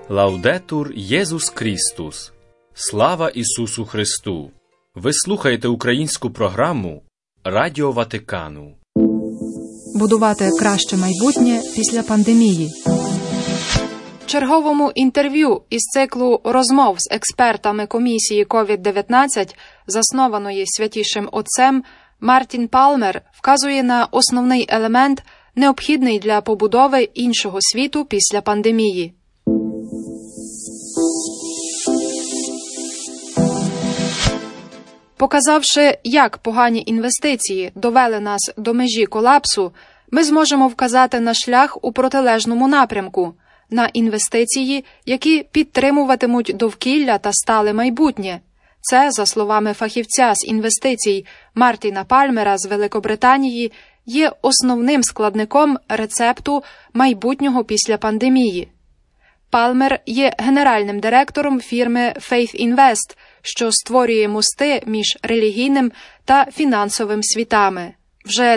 Лаудетур Єсус Крістус. Слава Ісусу Христу! Ви слухаєте українську програму Радіо Ватикану. Будувати краще майбутнє після пандемії. В черговому інтерв'ю із циклу розмов з експертами комісії COVID-19, заснованої Святішим Отцем, Мартін Палмер вказує на основний елемент, необхідний для побудови іншого світу після пандемії. Показавши, як погані інвестиції довели нас до межі колапсу, ми зможемо вказати на шлях у протилежному напрямку – на інвестиції, які підтримуватимуть довкілля та стале майбутнє. Це, за словами фахівця з інвестицій Мартіна Пальмера з Великобританії, є основним складником рецепту майбутнього після пандемії. Палмер є генеральним директором фірми Faith Invest, що створює мости між релігійним та фінансовим світами. Вже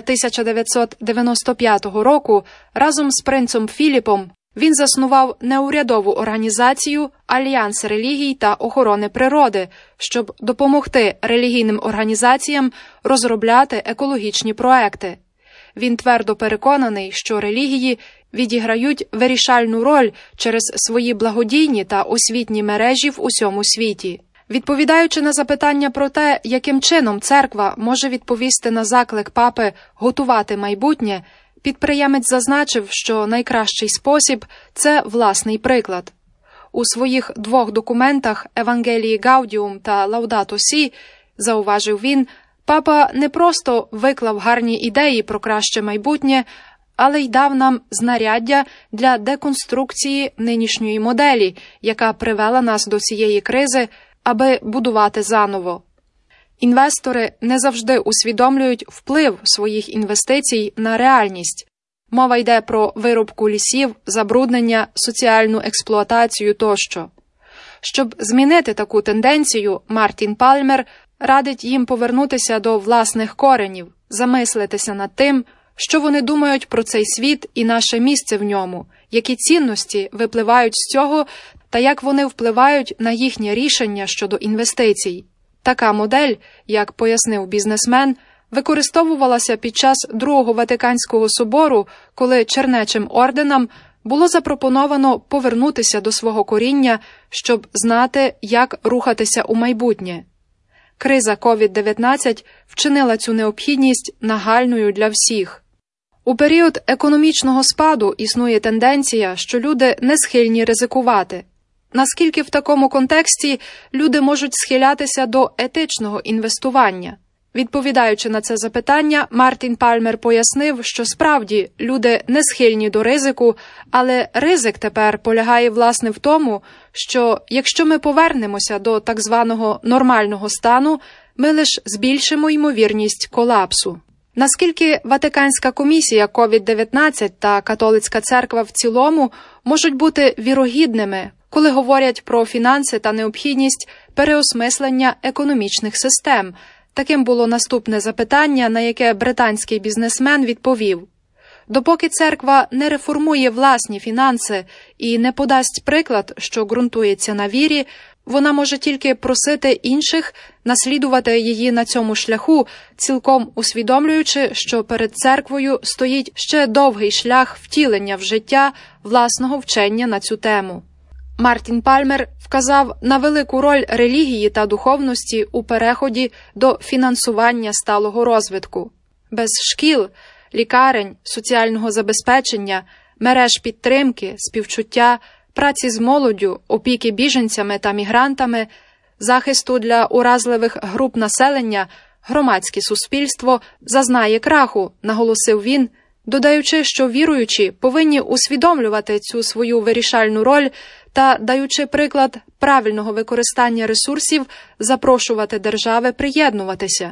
1995 року разом з принцем Філіпом він заснував неурядову організацію «Альянс релігій та охорони природи», щоб допомогти релігійним організаціям розробляти екологічні проекти. Він твердо переконаний, що релігії відіграють вирішальну роль через свої благодійні та освітні мережі в усьому світі. Відповідаючи на запитання про те, яким чином церква може відповісти на заклик папи готувати майбутнє, підприємець зазначив, що найкращий спосіб – це власний приклад. У своїх двох документах «Евангелії Гаудіум» та «Лаудато Сі», зауважив він, папа не просто виклав гарні ідеї про краще майбутнє, але й дав нам знаряддя для деконструкції нинішньої моделі, яка привела нас до цієї кризи, аби будувати заново. Інвестори не завжди усвідомлюють вплив своїх інвестицій на реальність. Мова йде про вирубку лісів, забруднення, соціальну експлуатацію тощо. Щоб змінити таку тенденцію, Мартін Пальмер радить їм повернутися до власних коренів, замислитися над тим, що вони думають про цей світ і наше місце в ньому, які цінності випливають з цього та як вони впливають на їхнє рішення щодо інвестицій. Така модель, як пояснив бізнесмен, використовувалася під час Другого Ватиканського собору, коли чернечим орденам було запропоновано повернутися до свого коріння, щоб знати, як рухатися у майбутнє. Криза COVID-19 вчинила цю необхідність нагальною для всіх. У період економічного спаду існує тенденція, що люди не схильні ризикувати. Наскільки в такому контексті люди можуть схилятися до етичного інвестування? Відповідаючи на це запитання, Мартін Пальмер пояснив, що справді люди не схильні до ризику, але ризик тепер полягає власне в тому, що якщо ми повернемося до так званого нормального стану, ми лише збільшимо ймовірність колапсу. Наскільки Ватиканська комісія COVID-19 та католицька церква в цілому можуть бути вірогідними, коли говорять про фінанси та необхідність переосмислення економічних систем? Таким було наступне запитання, на яке британський бізнесмен відповів: «Допоки церква не реформує власні фінанси і не подасть приклад, що ґрунтується на вірі, вона може тільки просити інших наслідувати її на цьому шляху, цілком усвідомлюючи, що перед церквою стоїть ще довгий шлях втілення в життя власного вчення на цю тему». Мартін Пальмер вказав на велику роль релігії та духовності у переході до фінансування сталого розвитку. Без шкіл, лікарень, соціального забезпечення, мереж підтримки, співчуття, праці з молоддю, опіки біженцями та мігрантами, захисту для уразливих груп населення, громадське суспільство зазнає краху, наголосив він, додаючи, що віруючі повинні усвідомлювати цю свою вирішальну роль та, даючи приклад правильного використання ресурсів, запрошувати держави приєднуватися.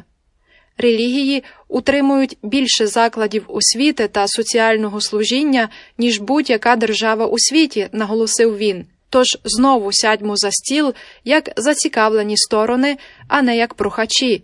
Релігії утримують більше закладів освіти та соціального служіння, ніж будь-яка держава у світі, наголосив він. Тож знову сядьмо за стіл як зацікавлені сторони, а не як прохачі.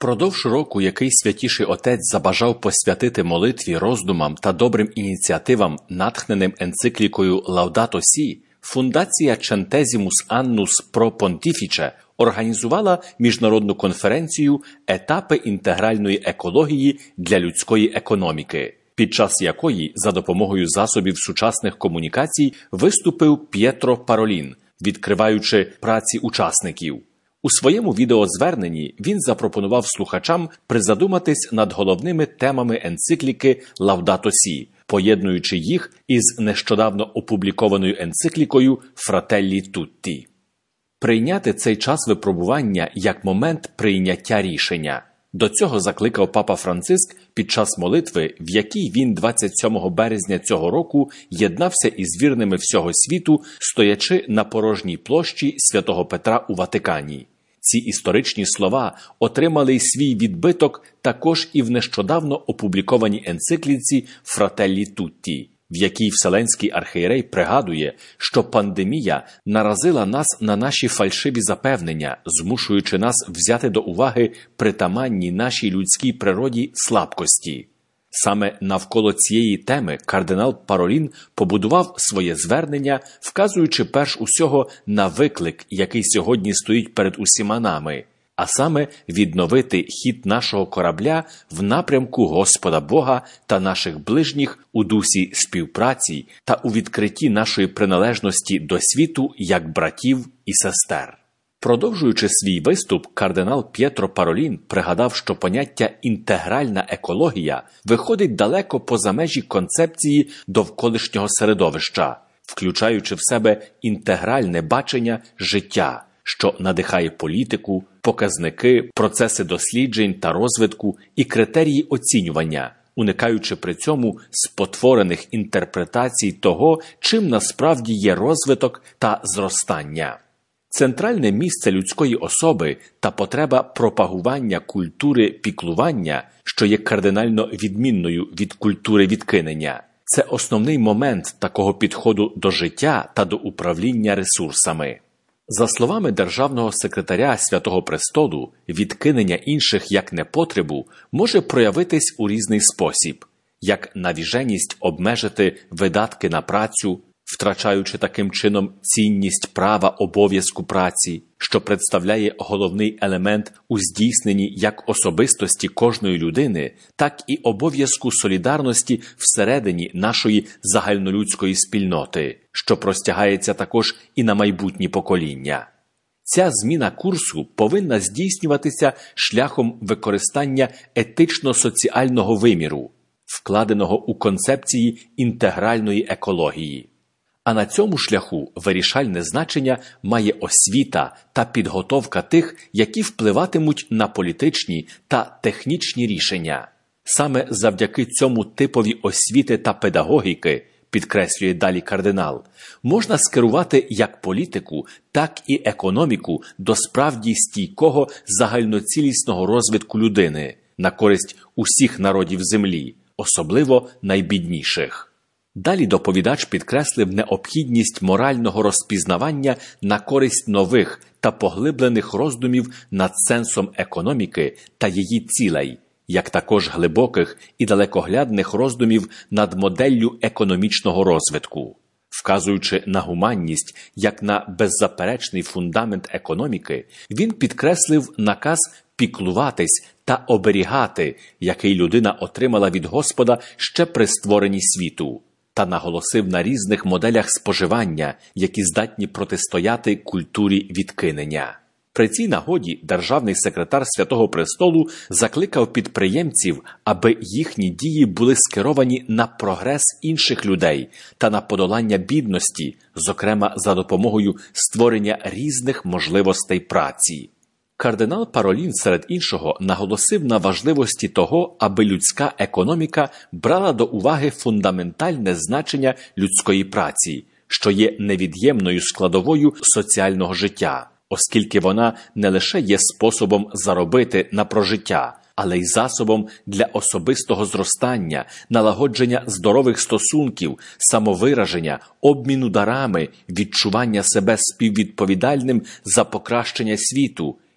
Впродовж року, який Святіший Отець забажав посвятити молитві, роздумам та добрим ініціативам, натхненим енциклікою «Лаудато Сі», фундація Centesimus Annus Pro Pontifice організувала міжнародну конференцію «Етапи інтегральної екології для людської економіки», під час якої за допомогою засобів сучасних комунікацій виступив П'єтро Паролін, відкриваючи праці учасників. У своєму відеозверненні він запропонував слухачам призадуматись над головними темами енцикліки «Лаудато Сі», поєднуючи їх із нещодавно опублікованою енциклікою «Фрателлі Тутті». Прийняти цей час випробування як момент прийняття рішення. До цього закликав Папа Франциск під час молитви, в якій він 27 березня цього року єднався із вірними всього світу, стоячи на порожній площі Святого Петра у Ватикані. Ці історичні слова отримали свій відбиток також і в нещодавно опублікованій енцикліці «Фрателлі Тутті», в якій Вселенський архієрей пригадує, що пандемія наразила нас на наші фальшиві запевнення, змушуючи нас взяти до уваги притаманні нашій людській природі слабкості. Саме навколо цієї теми кардинал Паролін побудував своє звернення, вказуючи перш усього на виклик, який сьогодні стоїть перед усіма нами, а саме відновити хід нашого корабля в напрямку Господа Бога та наших ближніх у дусі співпраці та у відкритті нашої приналежності до світу як братів і сестер. Продовжуючи свій виступ, кардинал П'єтро Паролін пригадав, що поняття «інтегральна екологія» виходить далеко поза межі концепції довколишнього середовища, включаючи в себе інтегральне бачення життя, що надихає політику, показники, процеси досліджень та розвитку і критерії оцінювання, уникаючи при цьому спотворених інтерпретацій того, чим насправді є розвиток та зростання. Центральне місце людської особи та потреба пропагування культури піклування, що є кардинально відмінною від культури відкинення, це основний момент такого підходу до життя та до управління ресурсами. За словами державного секретаря Святого Престолу, відкинення інших як непотребу може проявитись у різний спосіб, як навіженість обмежити видатки на працю, втрачаючи таким чином цінність права обов'язку праці, що представляє головний елемент у здійсненні як особистості кожної людини, так і обов'язку солідарності всередині нашої загальнолюдської спільноти, що простягається також і на майбутні покоління. Ця зміна курсу повинна здійснюватися шляхом використання етично-соціального виміру, вкладеного у концепції інтегральної екології. А на цьому шляху вирішальне значення має освіта та підготовка тих, які впливатимуть на політичні та технічні рішення. Саме завдяки цьому типові освіти та педагогіки, підкреслює далі кардинал, можна скерувати як політику, так і економіку до справді стійкого загальноцілісного розвитку людини на користь усіх народів землі, особливо найбідніших. Далі доповідач підкреслив необхідність морального розпізнавання на користь нових та поглиблених роздумів над сенсом економіки та її цілей, як також глибоких і далекоглядних роздумів над моделлю економічного розвитку. Вказуючи на гуманність як на беззаперечний фундамент економіки, він підкреслив наказ піклуватись та оберігати, який людина отримала від Господа ще при створенні світу, та наголосив на різних моделях споживання, які здатні протистояти культурі відкинення. При цій нагоді державний секретар Святого Престолу закликав підприємців, аби їхні дії були скеровані на прогрес інших людей та на подолання бідності, зокрема за допомогою створення різних можливостей праці. Кардинал Паролін, серед іншого, наголосив на важливості того, аби людська економіка брала до уваги фундаментальне значення людської праці, що є невід'ємною складовою соціального життя, оскільки вона не лише є способом заробити на прожиття, але й засобом для особистого зростання, налагодження здорових стосунків, самовираження, обміну дарами, відчування себе співвідповідальним за покращення світу,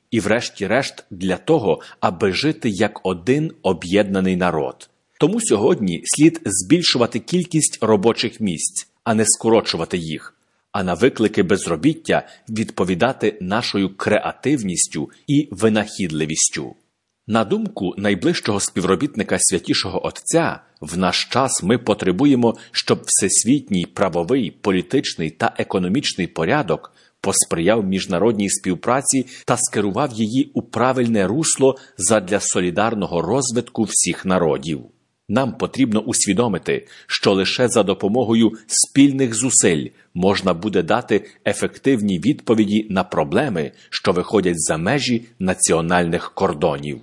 І врешті-решт для того, аби жити як один об'єднаний народ. Тому сьогодні слід збільшувати кількість робочих місць, а не скорочувати їх, а на виклики безробіття відповідати нашою креативністю і винахідливістю. На думку найближчого співробітника Святішого Отця, в наш час ми потребуємо, щоб всесвітній правовий, політичний та економічний порядок посприяв міжнародній співпраці та скерував її у правильне русло задля солідарного розвитку всіх народів. Нам потрібно усвідомити, що лише за допомогою спільних зусиль можна буде дати ефективні відповіді на проблеми, що виходять за межі національних кордонів.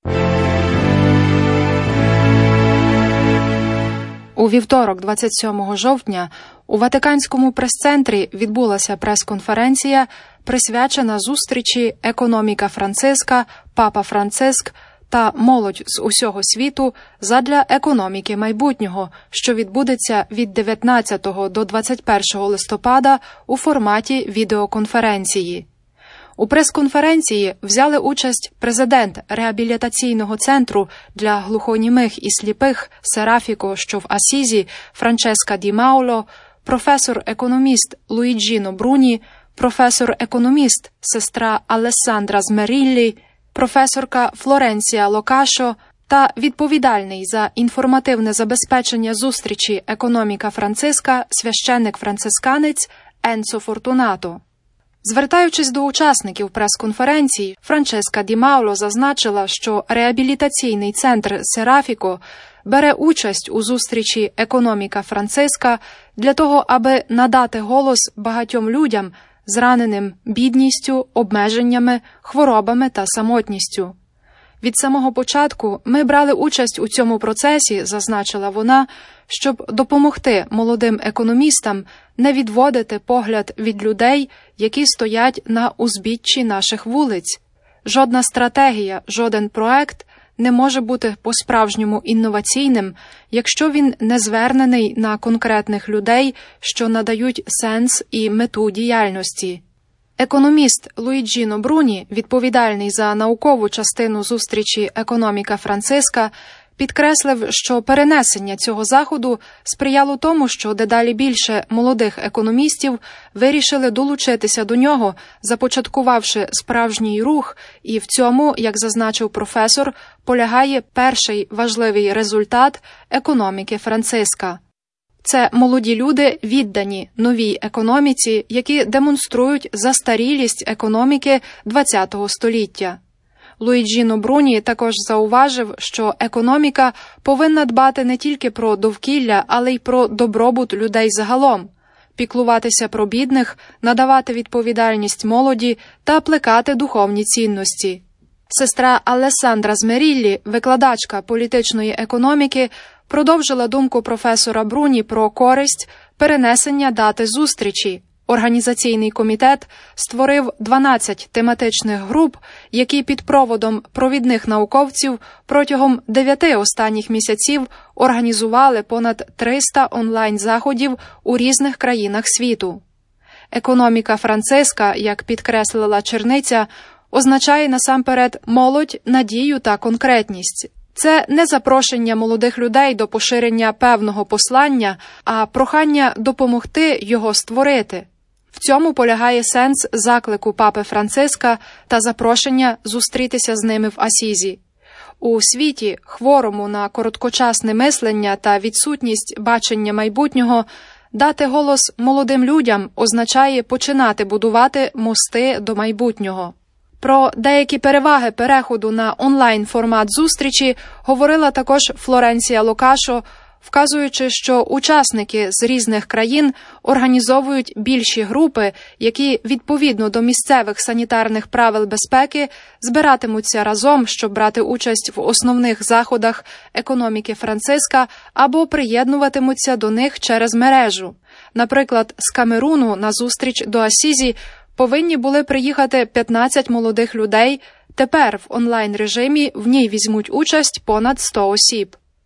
У вівторок, 27 жовтня, у Ватиканському прес-центрі відбулася прес-конференція, присвячена зустрічі «Економіка Франциска», «Папа Франциск» та «Молодь з усього світу задля економіки майбутнього», що відбудеться від 19 до 21 листопада у форматі відеоконференції. У прес-конференції взяли участь президент реабілітаційного центру для глухонімих і сліпих Серафіко, що в Асізі, Франческа Ді Мауло, професор-економіст Луїджіно Бруні, професор-економіст сестра Алессандра Змеріллі, професорка Флоренція Локашо та відповідальний за інформативне забезпечення зустрічі «Економіка Франциска» священник-францисканець Енцо Фортунато. Звертаючись до учасників прес-конференції, Франческа Ді Мауло зазначила, що реабілітаційний центр Серафіко бере участь у зустрічі «Економіка Франциска» для того, аби надати голос багатьом людям, зраненим бідністю, обмеженнями, хворобами та самотністю. Від самого початку ми брали участь у цьому процесі, зазначила вона, щоб допомогти молодим економістам не відводити погляд від людей, які стоять на узбіччі наших вулиць. Жодна стратегія, жоден проект не може бути по-справжньому інноваційним, якщо він не звернений на конкретних людей, що надають сенс і мету діяльності. Економіст Луїджіно Бруні, відповідальний за наукову частину зустрічі «Економіка Франциска», підкреслив, що перенесення цього заходу сприяло тому, що дедалі більше молодих економістів вирішили долучитися до нього, започаткувавши справжній рух, і в цьому, як зазначив професор, полягає перший важливий результат «Економіки Франциска». Це молоді люди, віддані новій економіці, які демонструють застарілість економіки ХХ століття. Луїджіно Бруні також зауважив, що економіка повинна дбати не тільки про довкілля, але й про добробут людей загалом, піклуватися про бідних, надавати відповідальність молоді та плекати духовні цінності. Сестра Алессандра Змеріллі, викладачка політичної економіки, продовжила думку професора Бруні про користь перенесення дати зустрічі. Організаційний комітет створив 12 тематичних груп, які під проводом провідних науковців протягом 9 останніх місяців організували понад 300 онлайн-заходів у різних країнах світу. Економіка Франциска, як підкреслила Черниця, означає насамперед молодь, надію та конкретність. Це не запрошення молодих людей до поширення певного послання, а прохання допомогти його створити. В цьому полягає сенс заклику Папи Франциска та запрошення зустрітися з ними в Асізі. У світі, хворому на короткочасне мислення та відсутність бачення майбутнього, дати голос молодим людям означає починати будувати мости до майбутнього. Про деякі переваги переходу на онлайн-формат зустрічі говорила також Флоренція Локашо, вказуючи, що учасники з різних країн організовують більші групи, які відповідно до місцевих санітарних правил безпеки збиратимуться разом, щоб брати участь в основних заходах економіки Франциска або приєднуватимуться до них через мережу. Наприклад, з Камеруну на зустріч до Асізі повинні були приїхати 15 молодих людей, тепер в онлайн-режимі в ній візьмуть участь понад 100 осіб.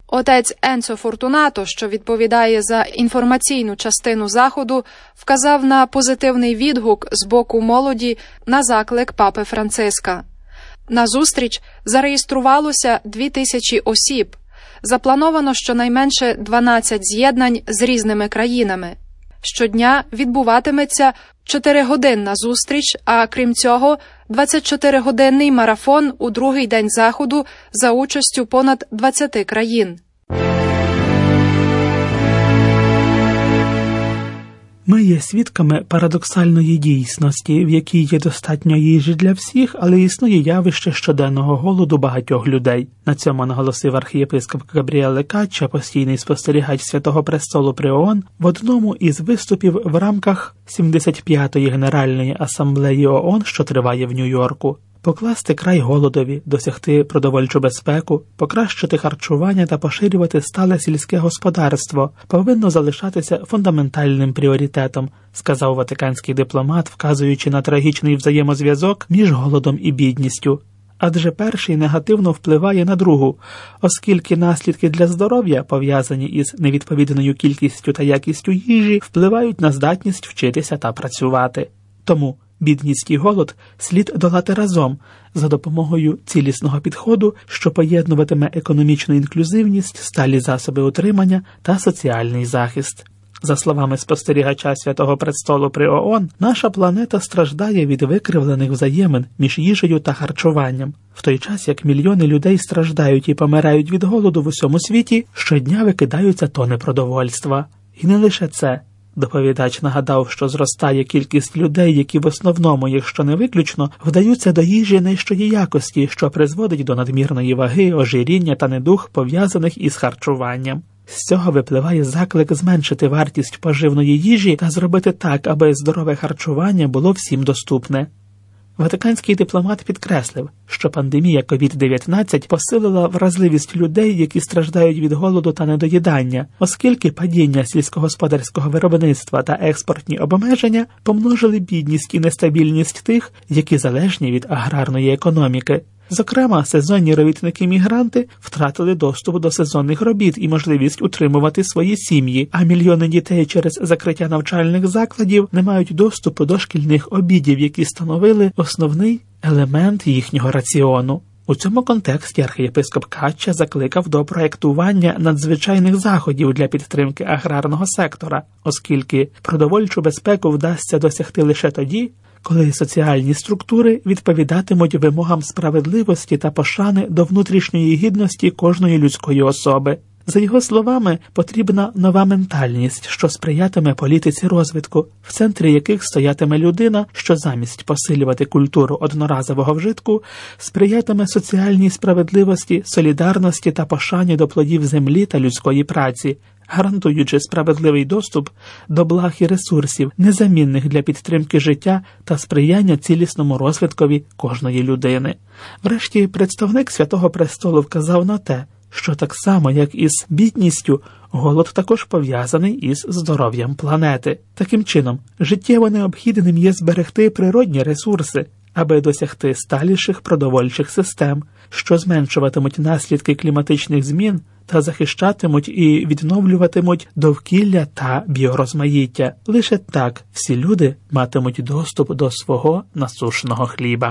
Отець Енцо Фортунато, що відповідає за інформаційну частину Заходу, вказав на позитивний відгук з боку молоді на заклик Папи Франциска. На зустріч зареєструвалося 2000 осіб. Заплановано щонайменше 12 з'єднань з різними країнами. Щодня відбуватиметься 4-годинна зустріч, а крім цього 24-годинний марафон у другий день Заходу за участю понад 20 країн. Ми є свідками парадоксальної дійсності, в якій є достатньо їжі для всіх, але існує явище щоденного голоду багатьох людей. На цьому наголосив архієпископ Габріеле Качча, постійний спостерігач Святого Престолу при ООН, в одному із виступів в рамках 75-ї Генеральної асамблеї ООН, що триває в Нью-Йорку. Покласти край голодові, досягти продовольчу безпеку, покращити харчування та поширювати стале сільське господарство повинно залишатися фундаментальним пріоритетом, сказав ватиканський дипломат, вказуючи на трагічний взаємозв'язок між голодом і бідністю. Адже перший негативно впливає на другу, оскільки наслідки для здоров'я, пов'язані із невідповідною кількістю та якістю їжі, впливають на здатність вчитися та працювати. Тому бідність і голод слід долати разом за допомогою цілісного підходу, що поєднуватиме економічну інклюзивність, сталі засоби утримання та соціальний захист. За словами спостерігача Святого Престолу при ООН, наша планета страждає від викривлених взаємин між їжею та харчуванням. В той час, як мільйони людей страждають і помирають від голоду в усьому світі, щодня викидаються тони продовольства. І не лише це. Доповідач нагадав, що зростає кількість людей, які в основному, якщо не виключно, вдаються до їжі нижчої якості, що призводить до надмірної ваги, ожиріння та недуг, пов'язаних із харчуванням. З цього випливає заклик зменшити вартість поживної їжі та зробити так, аби здорове харчування було всім доступне. Ватиканський дипломат підкреслив, що пандемія COVID-19 посилила вразливість людей, які страждають від голоду та недоїдання, оскільки падіння сільськогосподарського виробництва та експортні обмеження помножили бідність і нестабільність тих, які залежні від аграрної економіки. Зокрема, сезонні робітники-мігранти втратили доступ до сезонних робіт і можливість утримувати свої сім'ї, а мільйони дітей через закриття навчальних закладів не мають доступу до шкільних обідів, які становили основний елемент їхнього раціону. У цьому контексті архієпископ Качча закликав до проєктування надзвичайних заходів для підтримки аграрного сектора, оскільки продовольчу безпеку вдасться досягти лише тоді, коли соціальні структури відповідатимуть вимогам справедливості та пошани до внутрішньої гідності кожної людської особи. За його словами, потрібна нова ментальність, що сприятиме політиці розвитку, в центрі яких стоятиме людина, що замість посилювати культуру одноразового вжитку, сприятиме соціальній справедливості, солідарності та пошані до плодів землі та людської праці, гарантуючи справедливий доступ до благ і ресурсів, незамінних для підтримки життя та сприяння цілісному розвиткові кожної людини. Врешті, представник Святого Престолу вказав на те, що так само, як із бідністю, голод також пов'язаний із здоров'ям планети. Таким чином, життєво необхідним є зберегти природні ресурси, аби досягти сталіших продовольчих систем, що зменшуватимуть наслідки кліматичних змін та захищатимуть і відновлюватимуть довкілля та біорозмаїття. Лише так всі люди матимуть доступ до свого насушного хліба.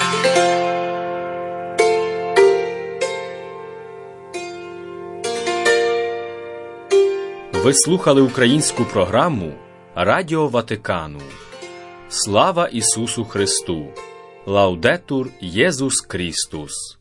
Ви слухали українську програму Радіо Ватикану. Слава Ісусу Христу! Лаудетур Єсус Христос!